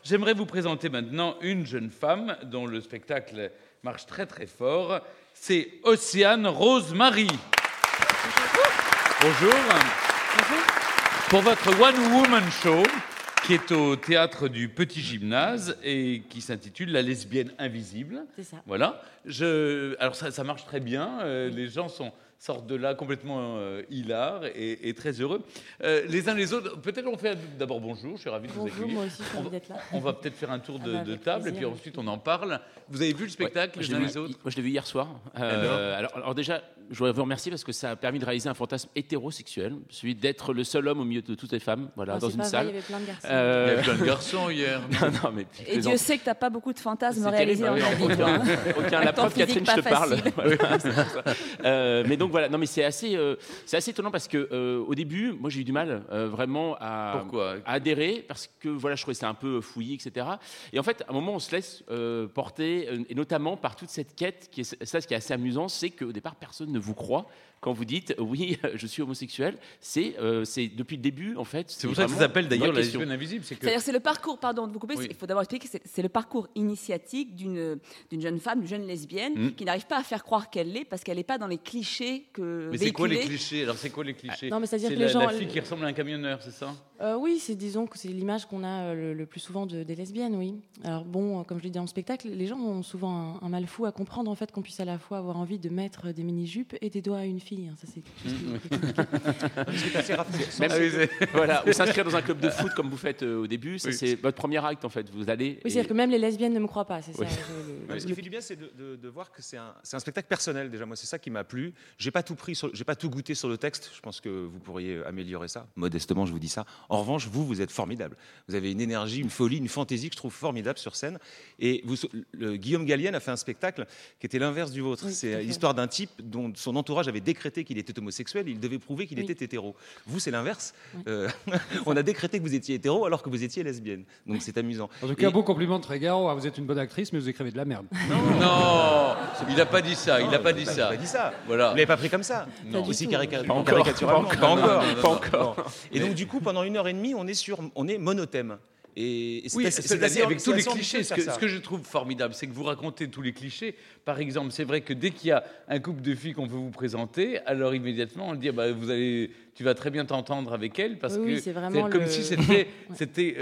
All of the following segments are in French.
j'aimerais vous présenter maintenant une jeune femme dont le spectacle marche très très fort. C'est Océane Rose-Marie. Bonjour. Bonjour. Pour votre One Woman Show, qui est au théâtre du Petit Gymnase et qui s'intitule La lesbienne invisible. C'est ça. Voilà. Alors ça marche très bien. Les gens sortent de là complètement hilars et très heureux. Les uns les autres, peut-être on fait d'abord bonjour, je suis ravi de vous accueillir. Bonjour, moi aussi je suis ravie d'être là. On va peut-être faire un tour de table plaisir, et puis ensuite on en parle. Vous avez vu le spectacle les uns les autres? Moi je l'ai vu hier soir. Alors déjà, je voudrais vous remercier parce que ça a permis de réaliser un fantasme hétérosexuel, celui d'être le seul homme au milieu de toutes les femmes, voilà, dans une salle. Il y avait plein de garçons. Il y avait plein de garçons hier. Non, mais Et Dieu sait que tu n'as pas beaucoup de fantasmes c'est réalisés dans terrible, ta vie, toi. aucun. La preuve, Catherine, je te parle. Voilà. Mais donc voilà, non mais c'est assez étonnant parce que au début, moi j'ai eu du mal vraiment à adhérer parce que voilà, je trouvais ça un peu fouillis, etc. Et en fait, à un moment, on se laisse porter, et notamment par toute cette quête. Ce qui est assez amusant, c'est qu'au départ, personne ne vous croit. Quand vous dites oui, je suis homosexuel, c'est depuis le début en fait. C'est pour ça que ça s'appelle d'ailleurs la lesbienne invisible. C'est-à-dire c'est le parcours, pardon de vous couper, Oui. il faut d'abord expliquer que c'est le parcours initiatique d'une jeune femme, d'une jeune lesbienne qui n'arrive pas à faire croire qu'elle l'est parce qu'elle n'est pas dans les clichés que. Mais c'est quoi les clichés? Alors c'est quoi les clichés? Non, mais c'est-à-dire que la, les gens. La fille qui ressemble à un camionneur, c'est ça? Oui, disons que c'est l'image qu'on a le plus souvent des lesbiennes, oui. Alors bon, comme je l'ai dit en spectacle, les gens ont souvent un mal fou à comprendre en fait qu'on puisse à la fois avoir envie de mettre des mini-jupes et des doigts à une fille. Ça c'est quelque chose qui est assez rafraîchissant. Voilà, ou s'inscrire dans un club de foot comme vous faites au début, ça, c'est votre premier acte en fait. Vous allez. Oui, c'est-à-dire que même les lesbiennes ne me croient pas, c'est ça. Ce qui fait du bien, c'est de voir que c'est un spectacle personnel déjà. Moi, c'est ça qui m'a plu. J'ai pas tout goûté sur le texte. Je pense que vous pourriez améliorer ça. Modestement, je vous dis ça. En revanche, vous êtes formidable. Vous avez une énergie, une folie, une fantaisie que je trouve formidable sur scène. Et Guillaume Gallienne a fait un spectacle qui était l'inverse du vôtre. Oui, c'est l'histoire d'un type dont son entourage avait décrété qu'il était homosexuel. Il devait prouver qu'il était hétéro. Vous, c'est l'inverse. On a décrété que vous étiez hétéro alors que vous étiez lesbienne. Donc c'est amusant. En tout cas, beau compliment de Trégaro. Vous êtes une bonne actrice, mais vous écrivez de la merde. Non, il n'a pas dit ça. Il n'a pas dit ça. Pas dit ça. Voilà. Vous l'avez pas pris comme ça. Non. Aussi Pas caricaturalement. encore. Pas encore. Et donc du coup, pendant 1h30, on est monotème. Et Oui, c'est-à-dire avec tous les clichés. Ce Ce que je trouve formidable, c'est que vous racontez tous les clichés. Par exemple, c'est vrai que dès qu'il y a un couple de filles qu'on veut vous présenter, alors immédiatement on dit tu vas très bien t'entendre avec elle parce que c'est vraiment comme si c'était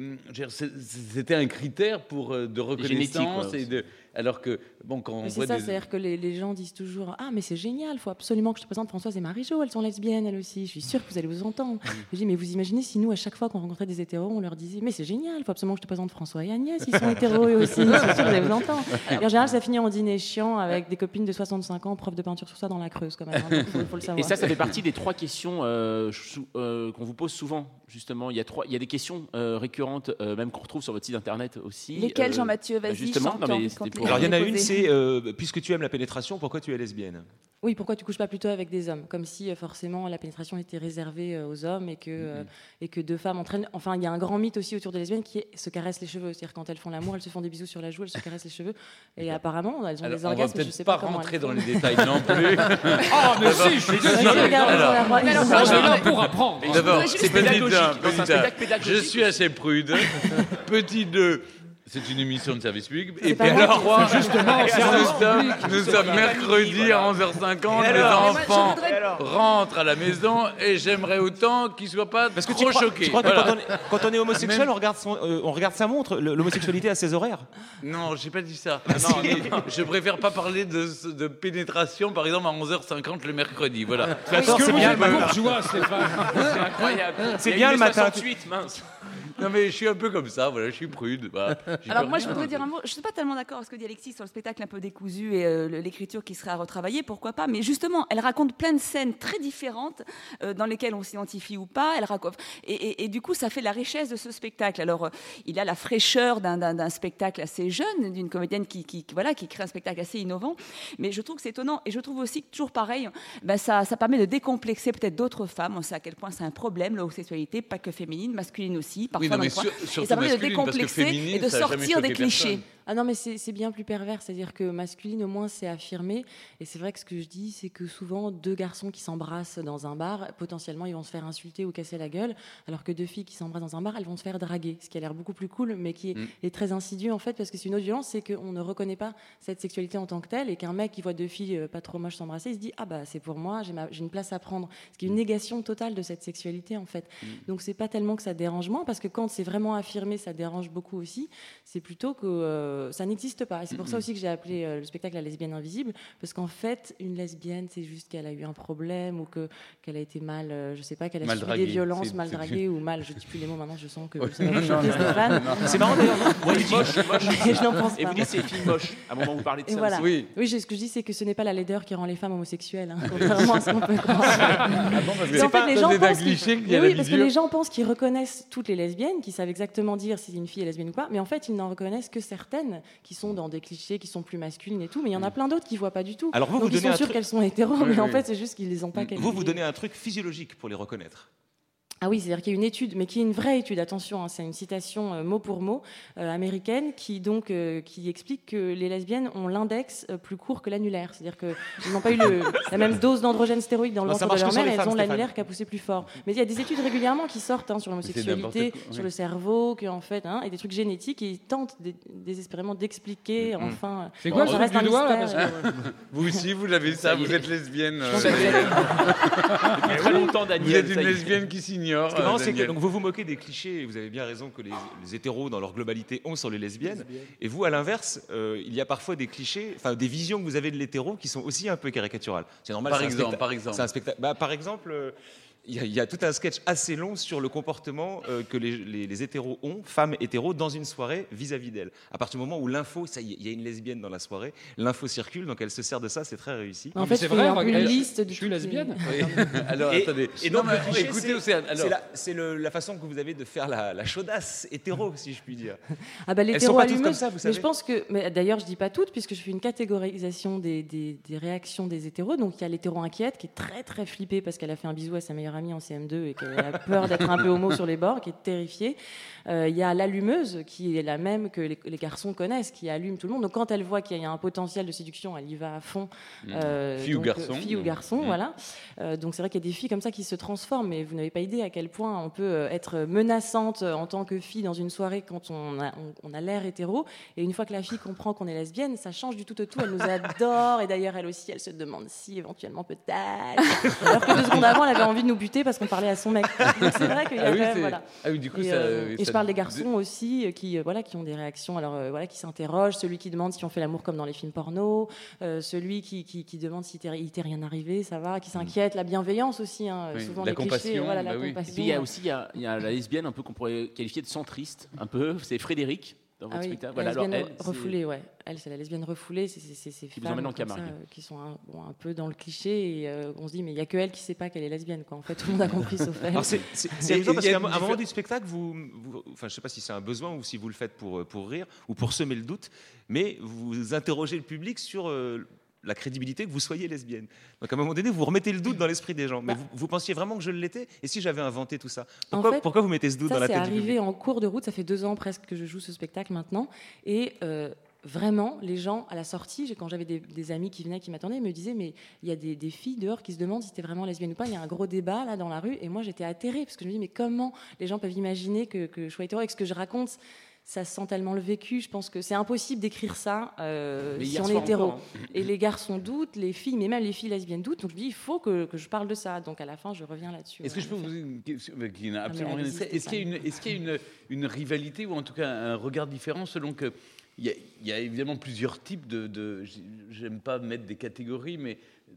un critère de reconnaissance génétique, alors que quand on voit c'est ça, c'est-à-dire que les gens disent toujours mais c'est génial, il faut absolument que je te présente Françoise et Marie-Jo, elles sont lesbiennes elles aussi, je suis sûre que vous allez vous entendre. Je dis mais vous imaginez si nous à chaque fois qu'on rencontrait des hétéros on leur disait mais c'est génial, il faut absolument que je te présente François et Agnès, ils sont hétéros eux aussi, je suis sûre que vous allez vous entendre. Et en général ça finit en dîner chiant avec des copines de 65 ans, prof de peinture sur ça dans la Creuse quand même, il faut le savoir. Et ça fait partie des 3 questions qu'on vous pose souvent justement. Il y a des questions récurrentes même qu'on retrouve sur votre site internet aussi. Lesquelles, Jean-Mathieu? Vas-y, justement, chante, Alors il y en a une, c'est puisque tu aimes la pénétration, pourquoi tu es lesbienne? Oui, pourquoi tu couches pas plutôt avec des hommes? Comme si forcément la pénétration était réservée aux hommes et que deux femmes entraînent. Enfin, il y a un grand mythe aussi autour des lesbiennes qui se caressent les cheveux. C'est-à-dire quand elles font l'amour, elles se font des bisous sur la joue, elles se caressent les cheveux. Et apparemment, elles ont des orgasmes. On va peut-être pas rentrer dans les détails non plus. Ah, mais si, je suis désolé. Moi, je suis là pour apprendre. D'abord, c'est pédagogique. Dans un spectacle pédagogique. Je suis assez prude. Petit 2. C'est une émission de service public. Et puis alors, alors, 3, justement, nous sommes mercredi à 11h50. Les enfants rentrent à la maison et j'aimerais autant qu'ils ne soient pas trop choqués. Tu crois que quand on est homosexuel, on regarde sa montre, l'homosexualité à ses horaires? Non, j'ai pas dit ça. Non, je préfère pas parler de pénétration, par exemple, à 11h50 le mercredi. Voilà. Est-ce que vous êtes bourgeois, Stéphane? C'est incroyable. C'est bien le matin. 68, mince. Non, mais je suis un peu comme ça, voilà, je suis prude. Bah, alors moi, je voudrais dire un mot. Je ne suis pas tellement d'accord avec ce que dit Alexis sur le spectacle un peu décousu et l'écriture qui serait à retravailler, pourquoi pas. Mais justement, elle raconte plein de scènes très différentes dans lesquelles on s'identifie ou pas. Elle raconte et du coup, ça fait la richesse de ce spectacle. Alors, il a la fraîcheur d'un spectacle assez jeune, d'une comédienne qui crée un spectacle assez innovant. Mais je trouve que c'est étonnant et je trouve aussi que toujours pareil, ça permet de décomplexer peut-être d'autres femmes. On sait à quel point c'est un problème l'homosexualité, pas que féminine, parfois. Oui, non, mais et ça permet de décomplexer et de sortir des clichés. Ah non, mais c'est bien plus pervers, c'est-à-dire que masculine, au moins, c'est affirmé. Et c'est vrai que ce que je dis, c'est que souvent, 2 garçons qui s'embrassent dans un bar, potentiellement, ils vont se faire insulter ou casser la gueule, alors que 2 filles qui s'embrassent dans un bar, elles vont se faire draguer, ce qui a l'air beaucoup plus cool, mais qui est très insidieux, en fait, parce que c'est une autre violence, c'est qu'on ne reconnaît pas cette sexualité en tant que telle, et qu'un mec qui voit 2 filles pas trop moches s'embrasser, il se dit « Ah bah, c'est pour moi, j'ai une place à prendre ». Ce qui est une négation totale de cette sexualité, en fait. Donc, c'est pas tellement que ça dérange moins, parce que quand c'est vraiment affirmé, ça dérange beaucoup aussi. C'est plutôt que ça n'existe pas. Et c'est pour ça aussi que j'ai appelé le spectacle La lesbienne invisible, parce qu'en fait, une lesbienne, c'est juste qu'elle a eu un problème ou qu'elle a été mal, je sais pas, qu'elle a subi des violences, mal draguée ou mal. Je dis plus les mots maintenant, je sens que ça va choquer Stéphane. C'est marrant d'ailleurs. Moi, je dis moche. Je n'en pense pas. Et vous dites c'est filles moches. À un moment où vous parlez de ça. Voilà. Aussi. Oui, ce que je dis, c'est que ce n'est pas la laideur qui rend les femmes homosexuelles, contrairement à ce qu'on peut croire. C'est pas les gens pensent parce que les gens pensent qu'ils reconnaissent toutes les lesbiennes, qui savent exactement dire si une fille est lesbienne ou pas, mais en fait, ils n'en reconnaissent que certaines qui sont dans des clichés, qui sont plus masculines et tout, mais il y en a plein d'autres qui voient pas du tout. Alors vous, donc vous ils sont sûrs qu'elles sont hétéros, mais en fait, c'est juste qu'ils les ont pas qualifiées. Vous donnez un truc physiologique pour les reconnaître. Ah oui, c'est-à-dire qu'il y a une étude, mais qui est une vraie étude, attention, hein, c'est une citation mot pour mot américaine qui explique que les lesbiennes ont l'index plus court que l'annulaire. C'est-à-dire qu'ils n'ont pas eu la même dose d'androgènes stéroïdes dans le ventre de leur mère et elles ont l'annulaire qui a poussé plus fort. Mais il y a des études régulièrement qui sortent sur l'homosexualité, sur le cerveau, et des trucs génétiques, et ils tentent désespérément d'expliquer, enfin... C'est quoi, ça reste un mystère. Vous aussi, vous l'avez ça, vous êtes lesbienne. Depuis très longtemps, Daniel. Vous êtes une lesbienne qui s'ignore. Ce qui est marrant, c'est que donc, vous vous moquez des clichés, et vous avez bien raison que les hétéros, dans leur globalité, ont sur les lesbiennes. Et vous, à l'inverse, il y a parfois des clichés, enfin des visions que vous avez de l'hétéro qui sont aussi un peu caricaturales. C'est normal. Par exemple. C'est un spectacle. Par exemple. Il y a tout un sketch assez long sur le comportement que les hétéros ont, femmes hétéros, dans une soirée vis-à-vis d'elles. À partir du moment où l'info, ça y est, il y a une lesbienne dans la soirée, l'info circule, donc elle se sert de ça, c'est très réussi. En fait, c'est vrai, une liste de je suis lesbienne. Alors, attendez. Et donc, écoutez, c'est la façon que vous avez de faire la chaudasse hétéro, si je puis dire. Ah bah, elles sont pas toutes comme ça, vous savez. Mais je pense que, d'ailleurs, je dis pas toutes, puisque je fais une catégorisation des réactions des hétéros. Donc, il y a l'hétéro inquiète, qui est très, très flippée parce qu'elle a fait un bisou à sa meilleure amie en CM2 et qu'elle a peur d'être un peu homo sur les bords, qui est terrifiée. Il y a l'allumeuse, qui est la même que les garçons connaissent, qui allume tout le monde. Donc quand elle voit qu'il y a un potentiel de séduction, elle y va à fond. Fille ou garçon. Voilà. Donc c'est vrai qu'il y a des filles comme ça qui se transforment, mais vous n'avez pas idée à quel point on peut être menaçante en tant que fille dans une soirée quand on a l'air hétéro. Et une fois que la fille comprend qu'on est lesbienne, ça change du tout au tout. Elle nous adore, et d'ailleurs elle aussi, elle se demande si éventuellement peut-être. Alors que 2 secondes avant, elle avait envie de nous buter parce qu'on parlait à son mec. Donc c'est vrai qu'il y a quand même, voilà. Ah oui, du coup, et je parle des garçons aussi qui ont des réactions, qui s'interrogent, celui qui demande si on fait l'amour comme dans les films porno, celui qui demande s'il t'est rien arrivé, ça va, qui s'inquiète, la bienveillance aussi, souvent la les compassion, clichés, la oui. compassion. Et puis il y a aussi il y a la lesbienne un peu qu'on pourrait qualifier de centriste, un peu, c'est Frédéric. Dans votre spectacle. La lesbienne refoulée, Elle, c'est la lesbienne refoulée, c'est ces femmes comme ça, qui sont un peu dans le cliché, et on se dit, mais il n'y a que elle qui ne sait pas qu'elle est lesbienne, quoi. En fait, tout le monde a compris, sauf elle. Alors, c'est amusant parce qu'à un moment du spectacle, je ne sais pas si c'est un besoin ou si vous le faites pour rire ou pour semer le doute, mais vous interrogez le public sur la crédibilité que vous soyez lesbienne. Donc à un moment donné, vous remettez le doute dans l'esprit des gens. Mais vous pensiez vraiment que je l'étais? Et si j'avais inventé tout ça? Pourquoi vous mettez ce doute dans la tête du public? Ça, c'est arrivé en cours de route, ça fait 2 ans presque que je joue ce spectacle maintenant. Et vraiment, les gens, à la sortie, quand j'avais des amis qui venaient, qui m'attendaient, ils me disaient, mais il y a des filles dehors qui se demandent si c'était vraiment lesbienne ou pas. Il y a un gros débat là dans la rue. Et moi, j'étais atterrée, parce que je me dis, mais comment les gens peuvent imaginer que je sois hétéro et que ce que je raconte, ça sent tellement le vécu, je pense que c'est impossible d'écrire ça si on est hétéro. Et les garçons doutent, les filles, mais même les filles lesbiennes doutent. Donc je me dis, il faut que je parle de ça. Donc à la fin, je reviens là-dessus. Est-ce que je peux vous poser une question qui n'a absolument rien à voir? Est-ce qu'il y a une rivalité ou en tout cas un regard différent selon que il y a évidemment plusieurs types de j'aime pas mettre des catégories, mais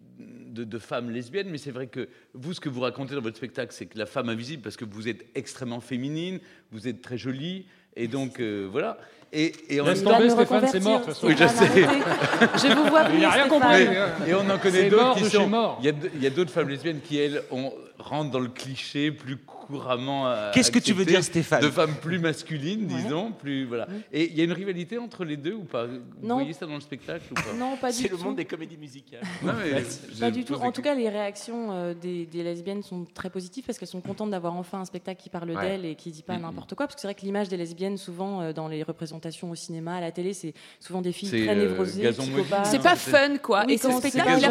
de femmes lesbiennes, mais c'est vrai que vous, ce que vous racontez dans votre spectacle, c'est que la femme invisible, parce que vous êtes extrêmement féminine, vous êtes très jolie, et donc voilà. Et on laisse tomber, Stéphane, c'est mort. Oui, je sais. Je vous vois. Il n'y a rien compris. Et on en connaît d'autres qui sont. mort. Il y a d'autres femmes lesbiennes qui, elles, rentrent dans le cliché plus couramment Qu'est-ce que tu veux dire, Stéphane? De femmes plus masculines, disons, plus voilà. Et il y a une rivalité entre les deux ou pas? Vous voyez ça dans le spectacle ou pas? Non, pas du tout. C'est le monde des comédies musicales. Non, mais pas du tout. En tout cas, les réactions des lesbiennes sont très positives parce qu'elles sont contentes d'avoir enfin un spectacle qui parle d'elles et qui dit pas n'importe quoi. Parce que c'est vrai que l'image des lesbiennes, souvent dans les représentations au cinéma, à la télé, c'est souvent des filles très névrosées, psychopathes. C'est pas fun, quoi. Oui, et ce spectacle, il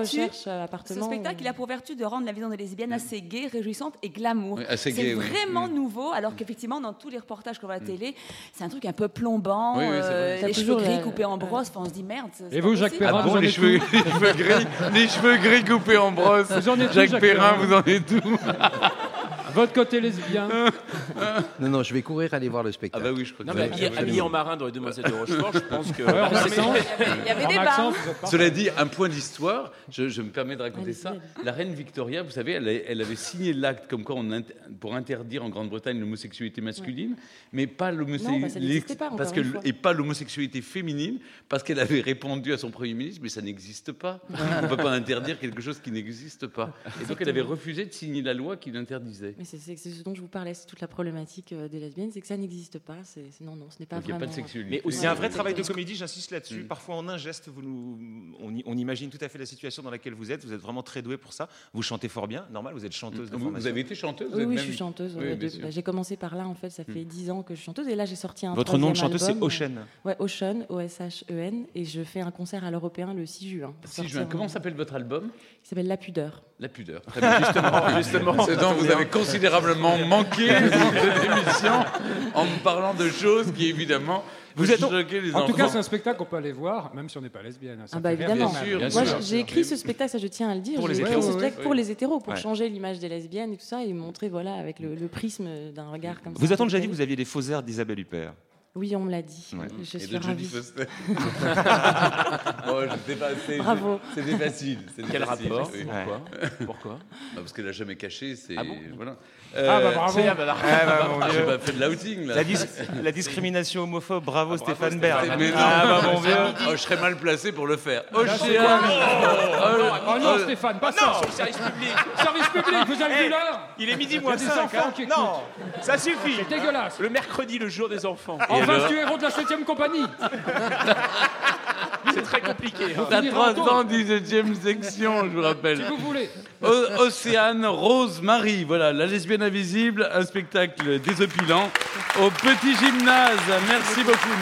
a pour vertu de rendre la vision des lesbiennes assez gaie, réjouissante et glamour. Oui, c'est vraiment nouveau, alors qu'effectivement, dans tous les reportages qu'on voit à la télé, c'est un truc un peu plombant, les cheveux gris coupés en brosse. Enfin, on se dit merde. Et vous, Jacques Perrin, les cheveux gris coupés en brosse. Jacques Perrin, vous en êtes où? Votre côté lesbien. Non, je vais courir aller voir le spectacle. Ah bah oui, je crois que habillé en marin dans les Demoiselles de Rochefort, je pense que... Il y avait des bars. Cela dit, un point d'histoire, je me permets de raconter ça. La reine Victoria, vous savez, elle avait signé l'acte comme quoi pour interdire en Grande-Bretagne l'homosexualité masculine, mais pas l'homosexualité pas l'homosexualité féminine, parce qu'elle avait répondu à son Premier ministre, mais ça n'existe pas. On ne peut pas interdire quelque chose qui n'existe pas. Et donc elle avait refusé de signer la loi qui l'interdisait. Mais c'est ce dont je vous parlais, c'est toute la problématique des lesbiennes, c'est que ça n'existe pas. Non, ce n'est pas donc vraiment... Il n'y a pas de sexualité. Mais aussi un vrai travail de comédie, j'insiste là-dessus. Parfois en un geste, on imagine tout à fait la situation dans laquelle vous êtes. Vous êtes vraiment très doué pour ça. Vous chantez fort bien, normal, vous êtes chanteuse de formation. Vous avez été chanteuse? Oui, je suis chanteuse. J'ai commencé par là, en fait, ça fait 10 ans que je suis chanteuse. Et là, j'ai sorti un Votre nom de chanteuse, album. c'est Ocean. Ouais, Ocean, O-S-H-E-N. Et je fais un concert à l'Européen le 6 juin. Comment s'appelle votre album? Il s'appelle La Pudeur. La Pudeur. Très bien. Justement. C'est donc vous avez considérablement manqué dans cette émission en me parlant de choses qui, évidemment, choquer les enfants. En tout cas, c'est un spectacle qu'on peut aller voir, même si on n'est pas lesbienne. Évidemment. Bien Moi, sûr. j'ai écrit ce spectacle, ça je tiens à le dire. Pour les j'ai écrit hétéros. ce spectacle pour les hétéros, pour changer l'image des lesbiennes et tout ça, et montrer avec le prisme d'un regard comme ça. Vous a-t-on déjà dit que vous aviez des faux airs d'Isabelle Huppert? Oui, on me l'a dit. Ouais. Je Et suis de Jodie ravie. Foster. Je sais pas, Bravo. C'était facile. Quel rapport? Oui. Pourquoi? Parce qu'elle n'a jamais caché. Voilà. Bravo. J'ai pas fait de l'outing là. La discrimination homophobe, bravo Stéphane Bern. Mais non, mon vieux. je serais mal placé pour le faire. Oh non, Stéphane, pas ça. Sur le service public. Service public, vous avez vu l'heure? Il est midi Il y a moins des 5. enfants qui écoutent. Non, ça suffit. C'est dégueulasse. Le mercredi, le jour des enfants. Enfin, tu es héros de la 7e compagnie. C'est très compliqué. La 317e section, je vous rappelle. Si vous voulez. Océane Rose Marie, voilà, La lesbienne invisible, un spectacle désopilant au Petit Gymnase. Merci beaucoup.